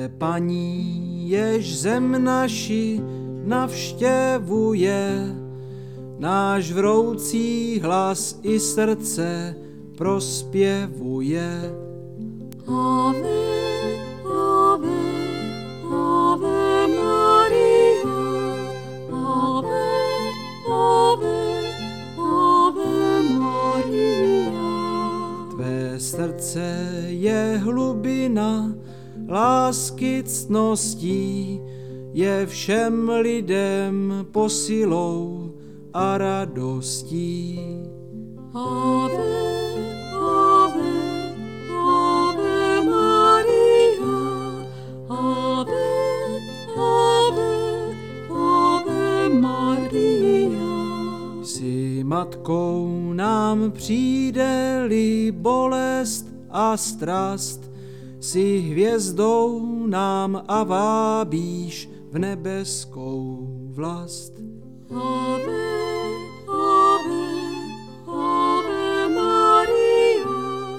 Tvé paní, jež zem naši navštěvuje, náš vroucí hlas i srdce prospěvuje. Ave, ave, ave Maria, ave, ave, ave Maria. Tvé srdce je hlubina lásky ctností, je všem lidem posilou a radostí. Ave, ave, ave Maria, ave, ave, ave Maria. Jsi matkou nám přijde-li bolest a strast, jsi hvězdou nám a vábíš v nebeskou vlast. Ave, ave, ave Maria,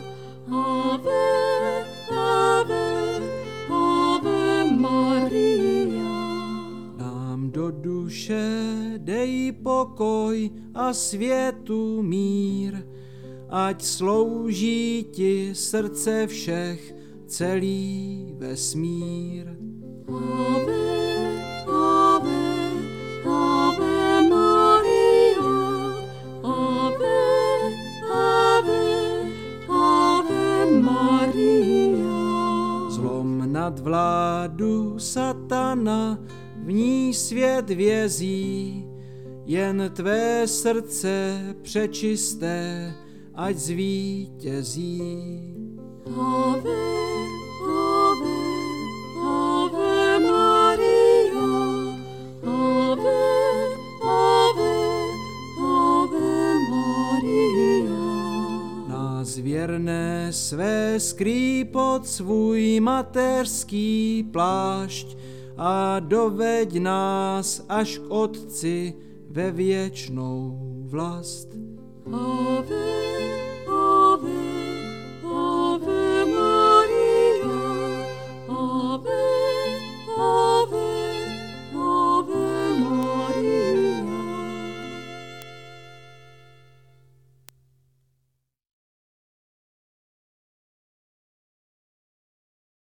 ave, ave, ave Maria. Nám do duše dej pokoj a světu mír, ať slouží ti srdce všech celý vesmír. Ave, ave, ave Maria, ave, ave, ave Maria. Zlom nad vládu satana, v ní svět vězí, jen tvé srdce přečisté, ať zvítězí. Ave, ave, ave Maria, ave, ave, ave Maria. Nás věrné své skrý pod svůj mateřský plášť a doveď nás až k Otci ve věčnou vlast. Ave,